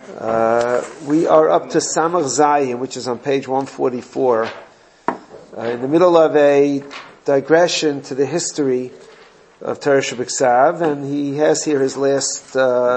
We are up to Samach Zayin, which is on page 144, in the middle of a digression to the history of Torah Shebiksav, and he has here his last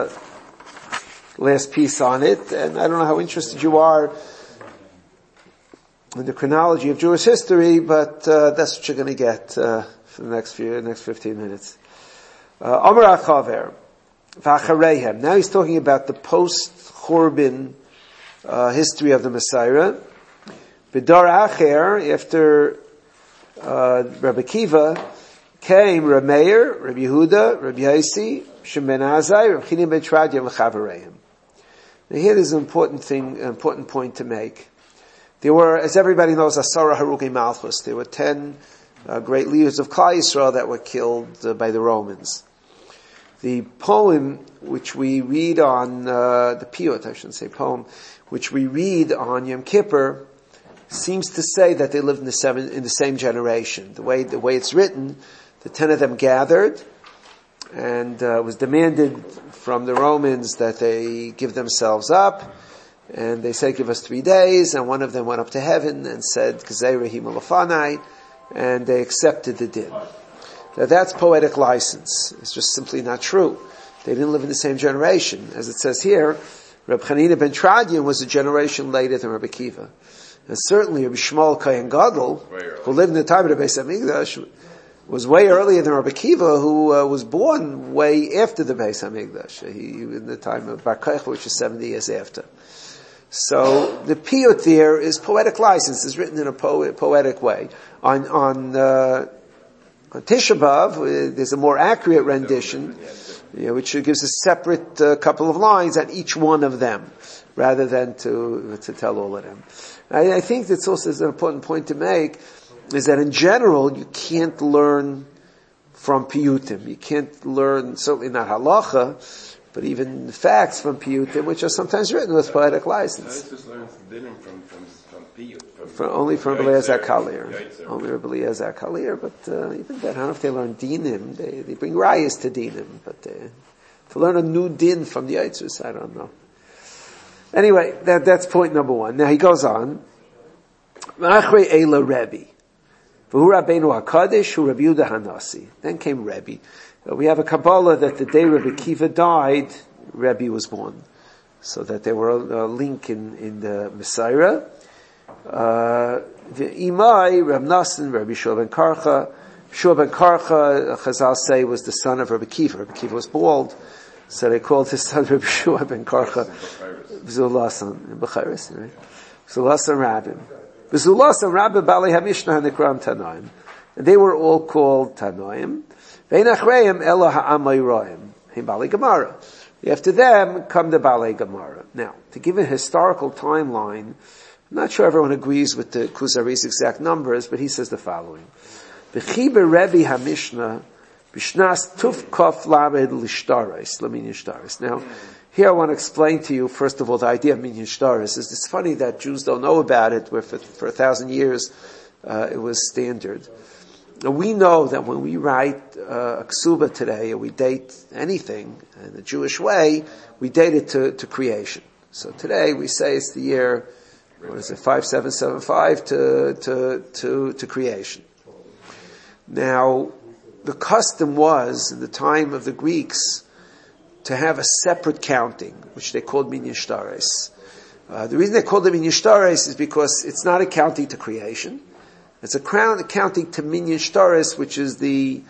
piece on it. And I don't know how interested you are in the chronology of Jewish history, but that's what you're going to get for the next 15 minutes. Amar Achaver v'achareihem. Now he's talking about the post-Churban history of the Messiah. B'dar Acher, after Rabbi Akiva, came Rabbi Meir, Rabbi Yehuda, Rabbi Yossi, Shimon ben Azai, Rabbi Chinim ben Tradia, v'chavereihem. Now here there's an important point to make. There were, as everybody knows, Asara Harugi Malchus. There were 10 great leaders of Klal Yisrael that were killed by the Romans. The poem which we read on, the piyut, I shouldn't say poem, which we read on Yom Kippur, seems to say that they lived in the same generation. The way it's written, the 10 of them gathered, and it was demanded from the Romans that they give themselves up, and they said, give us 3 days, and one of them went up to heaven and said, K'zei Rehi Malafanai, and they accepted the din. Now that's poetic license. It's just simply not true. They didn't live in the same generation. As it says here, Reb Chanina ben Tradian was a generation later than Rabbi Akiva. And certainly Rabbi Shmuel Kohen Gadol, who lived in the time of the Beis HaMikdash, was way earlier than Rabbi Akiva, who was born way after the Beis HaMikdash. He in the time of Bar Kochba, which is 70 years after. So the piyut there is poetic license. It's written in a poetic way. On Tisha B'Av, there's a more accurate rendition, which gives a separate couple of lines on each one of them, rather than to tell all of them. I think that's also an important point to make, is that in general, you can't learn from piyutim. You can't learn, certainly not halacha, but even facts from piyutim, which are sometimes written with poetic license. I just learned from piyut. Only from Eliezer Kalir. Only from Eliezer Kalir, but even then, I don't know if they learn dinim. They bring rayas to dinim, but to learn a new din from the Yitzhus, I don't know. Anyway, that's point number one. Now he goes on. Achrei Eila Rebbe. V'hu Rabbeinu HaKadosh, hu Rabbi Yehuda Hanasi. Then came Rebbe. We have a Kabbalah that the day Rabbi Akiva died, Rebbe was born. So that there were a link in the Messiah. The Imai, Rab Nassan, Rabbi Shua ben Karcha. Shua ben Karcha, Chazal say, was the son of Rabbi Akiva. Rabbi Akiva was bald, so they called his son Rabbi Shua ben Karcha. B'zulasan, in B'chairis, right? B'zulasan Rabbim. B'zulasan Rabbim Bali HaMishnah HaNikram Tanoim. And they were all called Tanoim. Ve'in achreim ela ha'amayroim. Him Bali Gemara. After them come the Bali Gemara. Now, to give a historical timeline, I'm not sure everyone agrees with the Kuzari's exact numbers, but he says the following. B'chiber Rebbe HaMishnah b'shnas tuf kof lamed l'shtaris, l'minyan shtaris. Now, here I want to explain to you, first of all, the idea of minyan shtaris. It's funny that Jews don't know about it, where for 1,000 years it was standard. Now, we know that when we write a ksuba today, or we date anything in the Jewish way, we date it to creation. So today we say it's the year, 5775 to creation. Now, the custom was, in the time of the Greeks, to have a separate counting, which they called minyan shtaris. The reason they called it minyan shtaris is because it's not a counting to creation. It's a counting to minyan shtaris, which is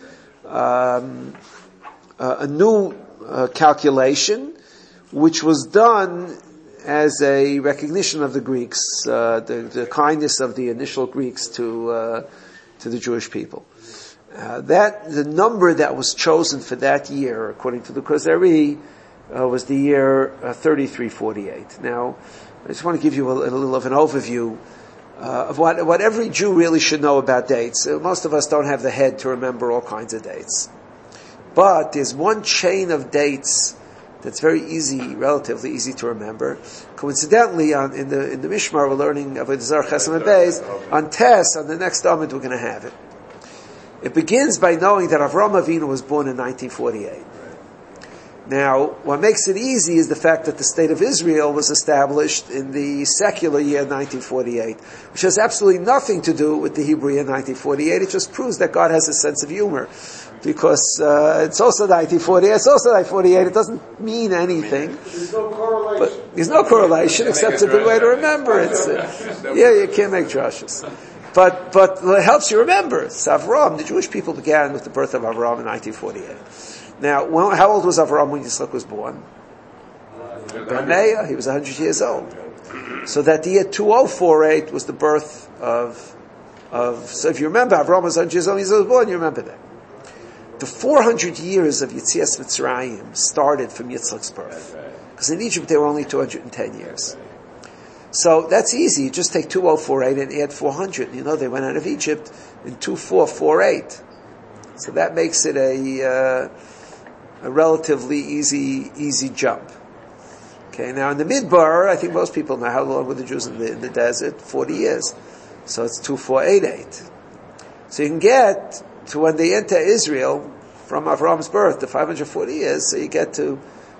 a new calculation, which was done as a recognition of the Greeks, the kindness of the initial Greeks to the Jewish people. The number that was chosen for that year, according to the Kuzari, was the year 3348. Now, I just want to give you a little of an overview of what every Jew really should know about dates. Most of us don't have the head to remember all kinds of dates. But there's one chain of dates that's very easy, relatively easy to remember. Coincidentally, in the Mishmar, we're learning Avodah Zarah Chesed and Beis. On Tess, on the next Amud, we're going to have it. It begins by knowing that Avraham Avinu was born in 1948. Now, what makes it easy is the fact that the State of Israel was established in the secular year 1948, which has absolutely nothing to do with the Hebrew year 1948. It just proves that God has a sense of humor. Because it's also 1948, it's also 1948, it doesn't mean anything. There's no correlation. But there's no correlation, except it's a good way to remember it. You can't make drushes. But it helps you remember. It's Avram. The Jewish people began with the birth of Avram in 1948. Now, how old was Avram when Yitzchak was born? He was 100 years old. So that the year 2048 was the birth of so if you remember, Avram was 100 years old when Yitzchak was born, you remember that. The 400 years of Yetzias Mitzrayim started from Yitzchak's birth. Because in Egypt they were only 210 years. So that's easy. You just take 2048 and add 400. You know, they went out of Egypt in 2448. So that makes it a relatively easy jump. Okay, now in the Midbar, I think most people know how long were the Jews in the desert? 40 years. So it's 2488. So you can get to when they enter Israel from Avram's birth, the 540 years, so you get to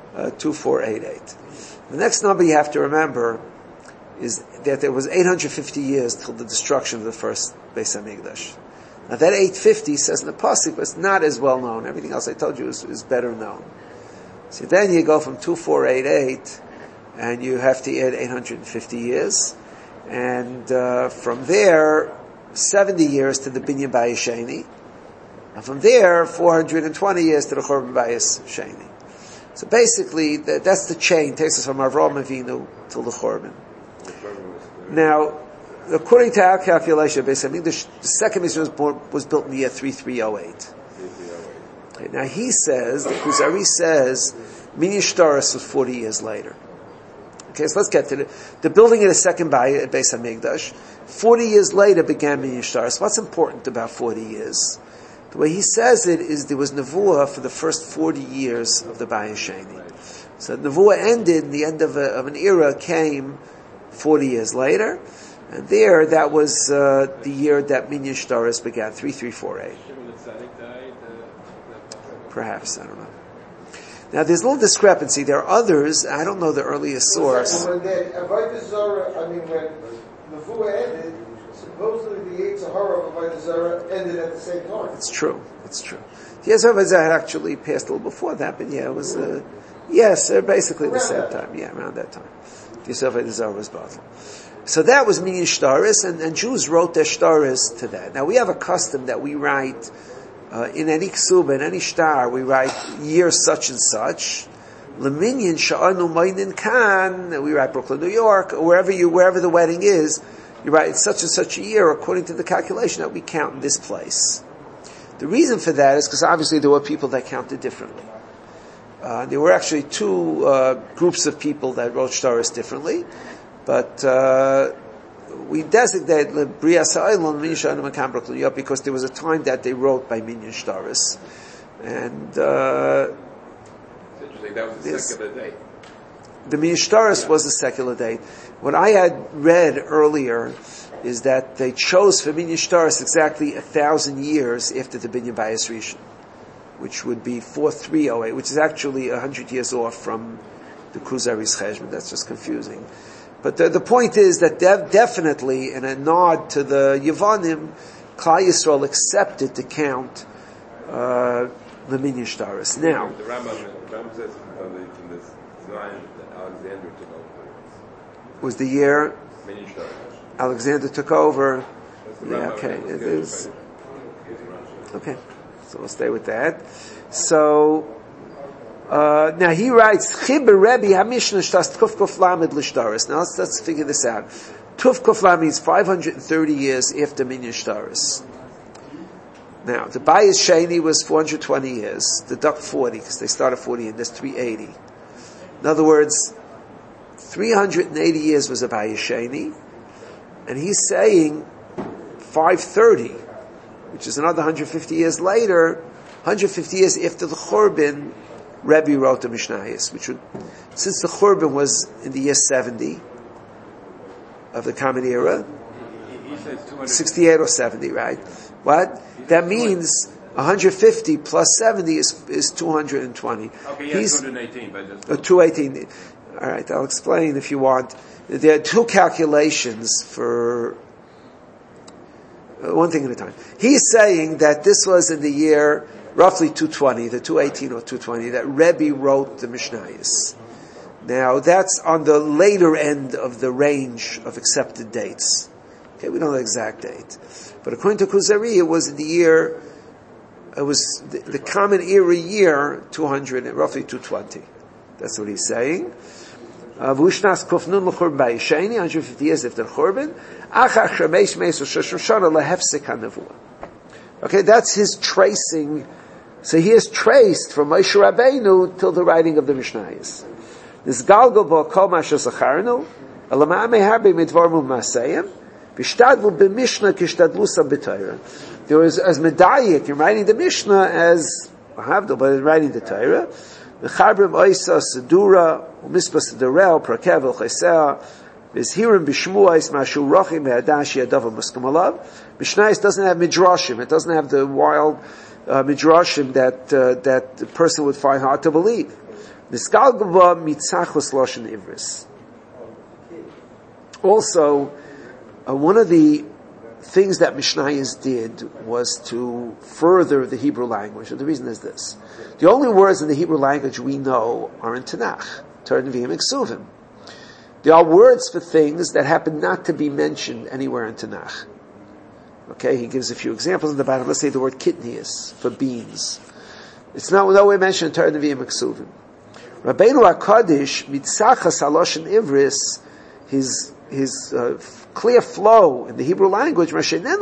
2488. The next number you have to remember is that there was 850 years till the destruction of the first Beis HaMikdash. Now that 850 says in the Pasuk, but it's not as well known. Everything else I told you is better known. So then you go from 2488, and you have to add 850 years, and from there, 70 years to the Binyan Bayis Sheni, and from there, 420 years to the Churban Bayis Sheni. So basically, that's the chain. It takes us from Avraham Avinu till the Churban. Now, according to our calculation, the second Mishra was built in the year 3308. Okay, now he says, the Kuzari says, Minyan Shtaris was 40 years later. Okay, so let's get to the building of the second Beis HaMikdash. 40 years later began Minyan Shtaris. What's important about 40 years? The way he says it is there was Nevuah for the first 40 years of the Bayis Sheni. So Nevuah ended, and the end of an era came 40 years later, and there, that was the year that Minyan Shtaris began, 3348. Perhaps, I don't know. Now, there's a little discrepancy. There are others, I don't know the earliest source. When Avodah Zarah, when Nevuah ended, supposedly the Yetzer Hara of Avodah Zarah ended at the same time. It's true. The Yetzer Hara had actually passed a little before that, but yeah, it was, basically the same time. Yeah, around that time. The Yetzer Hara was Batel. So that was Minyan Shtaris, and Jews wrote their Shtaris to that. Now we have a custom that we write, in any ksuba, in any shtar, we write year such and such. Leminyan sha'anu mainin kan, we write Brooklyn, New York, or wherever the wedding is, you write it's such and such a year according to the calculation that we count in this place. The reason for that is because obviously there were people that counted differently. There were actually two groups of people that wrote shtaris differently, but we designate the Bria Sa'ilon Minyan Sha'anu Makan Brooklyn, New York, because there was a time that they wrote by Minyan Shtaris, and it's interesting. That was the secular date. The Minyan Shtaris was a secular date. What I had read earlier is that they chose for Minyan Shtaris exactly 1,000 years after the Binyan Bayis Rishon, which would be 4308, which is actually 100 years off from the Kuzari's Cheshbon. That's just confusing. But the point is that definitely, in a nod to the Yevanim, Klal Yisrael accepted to count the Minyan Shtaris. Now, the Rambam says from the Zion that Alexander took over. Was the year Minyan Shtaris. Alexander took over? Yeah, okay, it is. Okay, so we'll stay with that. So. Now he writes, Chiber Rebbe HaMishnah Shtas Tuf Kof Lamed L'Shtaris. Now let's figure this out. Tuf Kof Lamed means 530 years after Minyan Shtaris. Now, the Bayis Sheni was 420 years. Deduct 40, because they started 40 and there's 380. In other words, 380 years was a Bayis Sheni, and he's saying 530, which is another 150 years later, 150 years after the Churban, Rebbe wrote the Mishnayos, which would, since the Churban was in the year 70 of the Common Era, 68 or 70, right? What? That means 150 plus 70 is 220. Okay, yeah, 218, but just 218. All right, I'll explain if you want. There are two calculations for one thing at a time. He's saying that this was in the year roughly 220, the 218 or 220, that Rebbe wrote the Mishnayos. Now, that's on the later end of the range of accepted dates. Okay, we don't know the exact date. But according to Kuzari, it was in the year, it was the common era year, 200, roughly 220. That's what he's saying. Vushnas kufnun l'churban ba'yisheni, 150 years after Churban. Achar shemesh meis u'shoshim shana lehefsek ha'nevuah. Okay, that's his tracing. So he is traced from Moshe Rabbeinu till the writing of the Mishnayos. This galgal bo kol masha zacharnu, elamah meharbe midvarmu masayim, v'shtadlu b'mishna kishtadlusa b'Torah. There was as medayik, you're writing the Mishnah as Havdol, but writing the Torah. V'charbim oisa sedura, u'mispa sedurel, prakev el-chesea, v'zhirim b'shmuais mashu rochim ve'adashi adav muskam Mishnayos doesn't have midrashim, it doesn't have the wild midrashim that the person would find hard to believe. Also, one of the things that Mishnayos did was to further the Hebrew language, and the reason is this. The only words in the Hebrew language we know are in Tanakh, Torah Nevi'im and Ksuvim. There are words for things that happen not to be mentioned anywhere in Tanakh. Okay, he gives a few examples in the bottom. Let's say the word kitnius, for beans. It's not nowhere mentioned in Torah Nevi'im and Ksuvim. Rabbeinu HaKadosh, mitzachas haloshen ivris, his clear flow in the Hebrew language,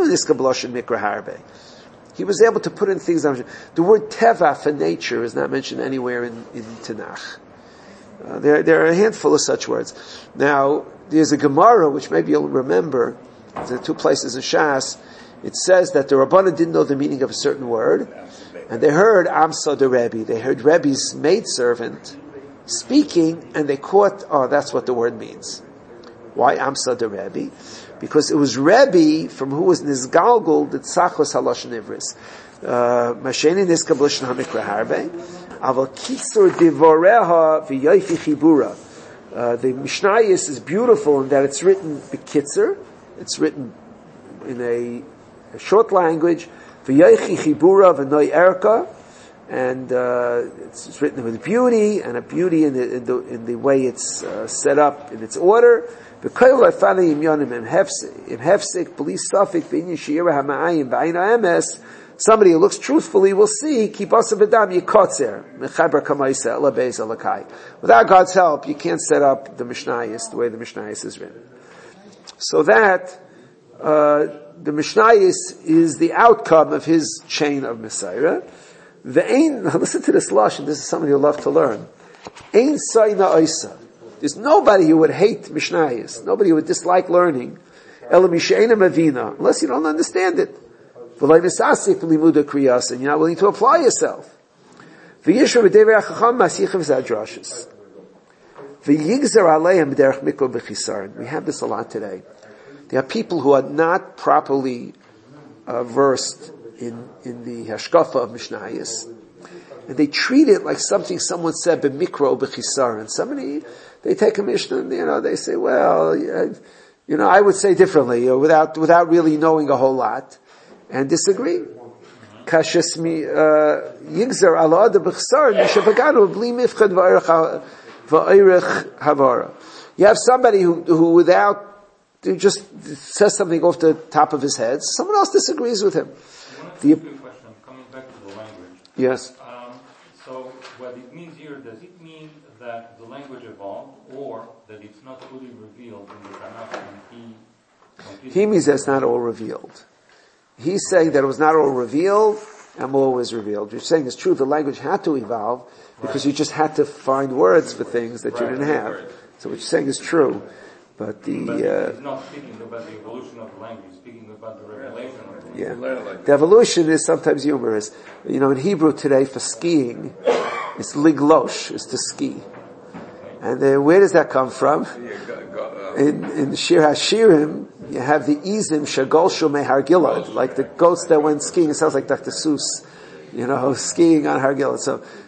he was able to put in things. The word teva for nature is not mentioned anywhere in Tanakh. There are a handful of such words. Now, there's a Gemara, which maybe you'll remember, there are two places in Shas. It says that the Rabbanan didn't know the meaning of a certain word, and they heard Amsa the Rebbe. They heard Rebbe's maidservant speaking, and they caught, that's what the word means. Why Amsa the Rebbe? Because it was Rebbe from who was Nizgalgul the Tzachos Haloshen Ivris. Masheni Nizka B'Lashon HaMikra Harbe. Aval Kitzur Divoreha V'Yoifi Chibura. The Mishnayos is beautiful in that it's written B'Kitzur. It's written in a short language. V'Yoichi Chibura V'Noi Erka. And it's written with beauty, and a beauty in the way it's set up in its order. Somebody who looks truthfully will see, without God's help, you can't set up the Mishnayos the way the Mishnayos is written. So that the Mishnayos is the outcome of his chain of Messiah. Listen to this lashon. This is something you'll love to learn. Ein sayna oisa. There's nobody who would hate Mishnayos, nobody who would dislike learning, unless you don't understand it. And you're not willing to apply yourself. We have this a lot today. There are people who are not properly versed in the hashkafa of Mishnayos, and they treat it like something someone said b'mikro b'chisaron. Somebody, they take a Mishnah and, they say, well, I would say differently, without really knowing a whole lot, and disagree. Kashesmi, yigzer ala da b'chisaron, mishavaganu b'li mifchad v'oirech havara. You have somebody who just says something off the top of his head, someone else disagrees with him. Question, coming back to the language. Yes. So what it means here, does it mean that the language evolved, or that it's not fully revealed in the Tanakh and he means that it's not all revealed. He's saying that it was not all revealed and more was revealed. You're saying it's true, the language had to evolve because you just had to find words for things that you didn't have. Right. So what you're saying is true. But it's not speaking about the evolution of the language, it's speaking about the revelation of the language. The evolution is sometimes humorous. In Hebrew today for skiing, it's liglosh, is to ski. And then where does that come from? In Shir HaShirim, you have the izim shagolshu mehar gilad, like the goats that went skiing. It sounds like Dr. Seuss skiing on Har Gilad.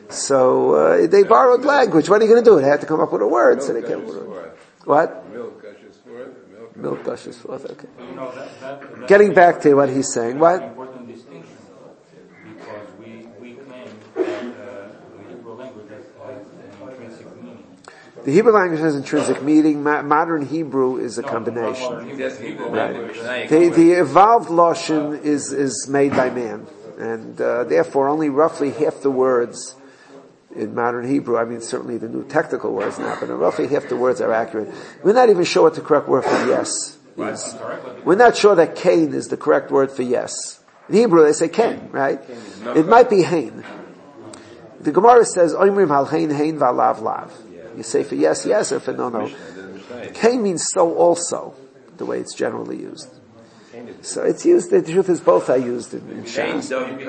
So they borrowed language. What are you going to do? They had to come up with a word, so they came up with a word. What? Milk gushes forth. Milk gushes forth, okay. That Getting back to what he's saying, an what? important distinction, because we claim that the Hebrew language has an intrinsic meaning. The Hebrew language has intrinsic meaning. Modern Hebrew is a combination. Right. The evolved Lashon is made by man, and therefore only roughly half the words in modern Hebrew, I mean certainly the new technical words now, but roughly half the words are accurate. We're not even sure what the correct word for yes is. We're not sure that Cain is the correct word for yes. In Hebrew they say Cain, right? It might be Hain. The Gemara says, Oimrim hal Hain, Hain v'alav lav. You say for yes, yes, or for no, no. Cain means so also, the way it's generally used. So it's used, the truth is both are used in Shas.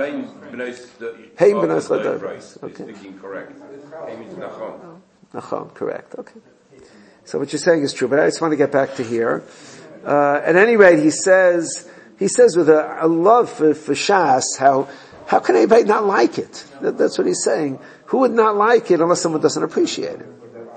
Hain b'nos l'dor. Okay. Speaking correct. Hain means nachon. Nachon, correct, okay. So what you're saying is true, but I just want to get back to here. At any rate, he says with a love for Shas, how can anybody not like it? That's what he's saying. Who would not like it unless someone doesn't appreciate it?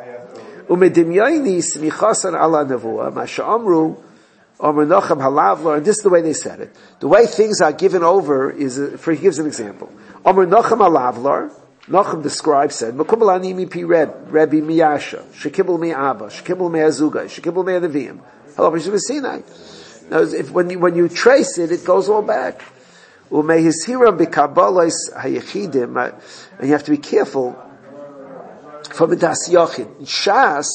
Umedimyaini smichasan ala nevuah, masha'amru, Omer Nochem halavlar, and this is the way they said it. The way things are given over is, he gives an example. Omer Nochem halavlar, Nochem the scribe said, Mekubal ani mi pi Rebbe miyasha, shekibel mi Abba, shekibel mi Azugay, shekibel mi Neviim. Hello, B'Shem Sinai. Now, when you trace it, it goes all back. Umehizhiram b'kabalos hayechidim, and you have to be careful from a das yochid. In Shas,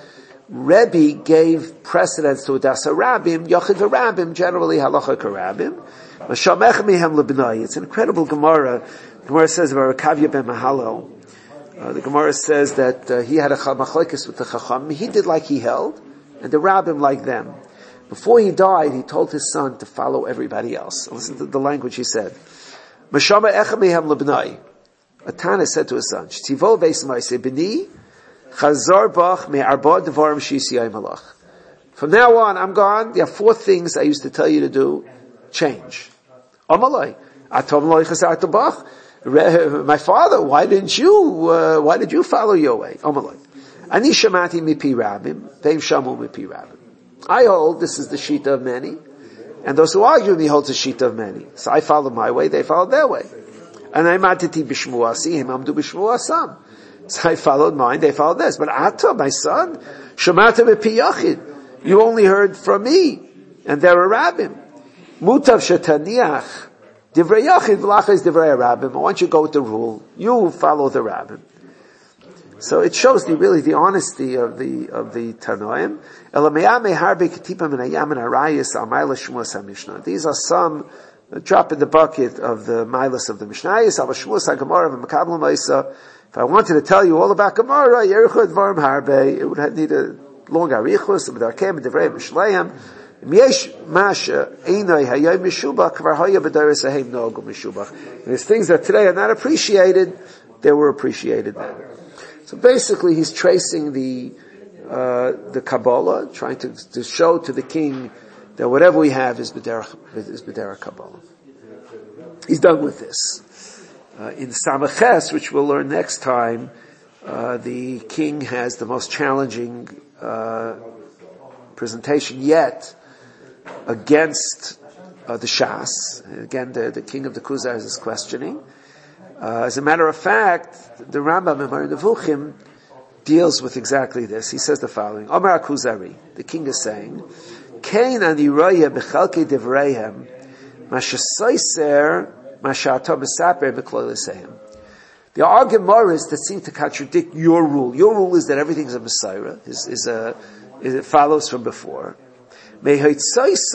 Rebbe gave precedence to a das harabim, yochid harabim, generally halacha karabim. Mashamech mihem lebnai. It's an incredible Gemara. The Gemara says about Rekavia ben Mahalo. The Gemara says that he had a machlekes with the Chacham. He did like he held, and the rabbim like them. Before he died, he told his son to follow everybody else. Listen to the language he said. Mashama echem mihem lebnai. A Tana said to his son, Shtivo beis ma'aseh b'ni, chazar bach me'arba devarim sh'yisiyai malach. From now on, I'm gone. There are 4 things I used to tell you to do. Change. Amalai. Atom loy chazar bach. My father, why did you follow your way? Amalai. Ani shamati mipi rabim, veim shamu mipi rabim. I hold, this is the shita of many, and those who argue with me hold the shita of many. So I follow my way, they followed their way. And I matiti b'shmuasi, him amdu b'shmuasam. So I followed mine, they followed theirs. But Atta, my son, shamata b'pi yachid. You only heard from me, and there are rabbim. Mutav shetaniach, divrei yachid v'lachas divrei rabbim. I want you to go with the rule. You follow the rabbim. So it shows the honesty of the Tanoim. These are some drop in the bucket of the Milas of the Mishnayos. If I wanted to tell you all about Gemara, it would need a long arichus. There's things that today are not appreciated, they were appreciated then. So basically, he's tracing the Kabbalah, trying to show to the king that whatever we have is B'derech Kabbalah. He's done with this. In Samaches, which we'll learn next time, the king has the most challenging presentation yet against the Shas. Again, the king of the Kuzars is questioning. As a matter of fact, the Rambam in Moreh Nevuchim deals with exactly this. He says the following: Omar Kuzari, the king is saying, "Kain ani roya bechalkei devreihem, mashasaiser mashato besaper bekloilesehem." There are Gemaras that seem to contradict your rule. Your rule is that everything's a Messiah, it follows from before. There are places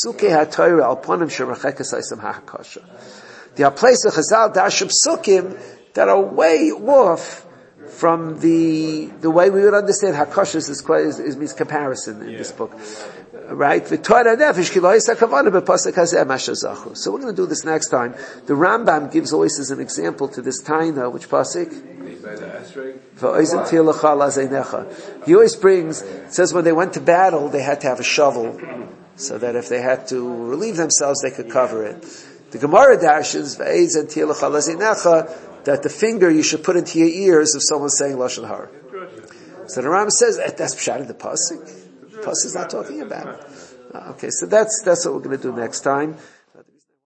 of Chazal Dashim Psukim that are way off from the way we would understand Hakashas is means comparison in this book. Right? So we're going to do this next time. The Rambam gives always as an example to this Taina, which pasuk? He always brings, it says when they went to battle, they had to have a shovel, so that if they had to relieve themselves, they could cover it. The Gemara dashes that the finger you should put into your ears if someone's saying Lashon Hara. So the Ram says that's pshat in the pasuk. The pasuk is not talking about it. Okay, so that's what we're going to do next time.